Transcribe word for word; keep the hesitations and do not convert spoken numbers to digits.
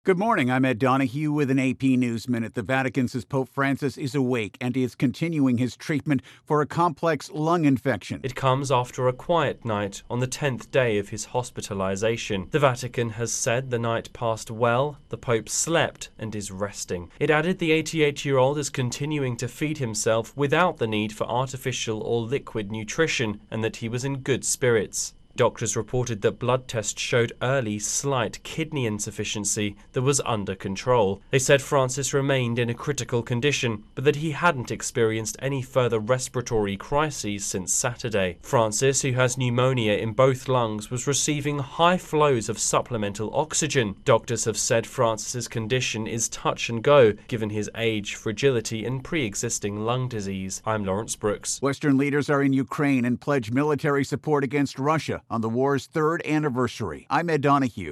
Good morning. I'm Ed Donahue with an A P News Minute. The Vatican says Pope Francis is awake and is continuing his treatment for a complex lung infection. It comes after a quiet night on the tenth day of his hospitalization. The Vatican has said the night passed well, the Pope slept and is resting. It added the eighty-eight-year-old is continuing to feed himself without the need for artificial or liquid nutrition and that he was in good spirits. Doctors reported that blood tests showed early, slight kidney insufficiency that was under control. They said Francis remained in a critical condition, but that he hadn't experienced any further respiratory crises since Saturday. Francis, who has pneumonia in both lungs, was receiving high flows of supplemental oxygen. Doctors have said Francis's condition is touch and go, given his age, fragility, and pre-existing lung disease. I'm Lawrence Brooks. Western leaders are in Ukraine and pledge military support against Russia on the war's third anniversary. I'm Ed Donahue.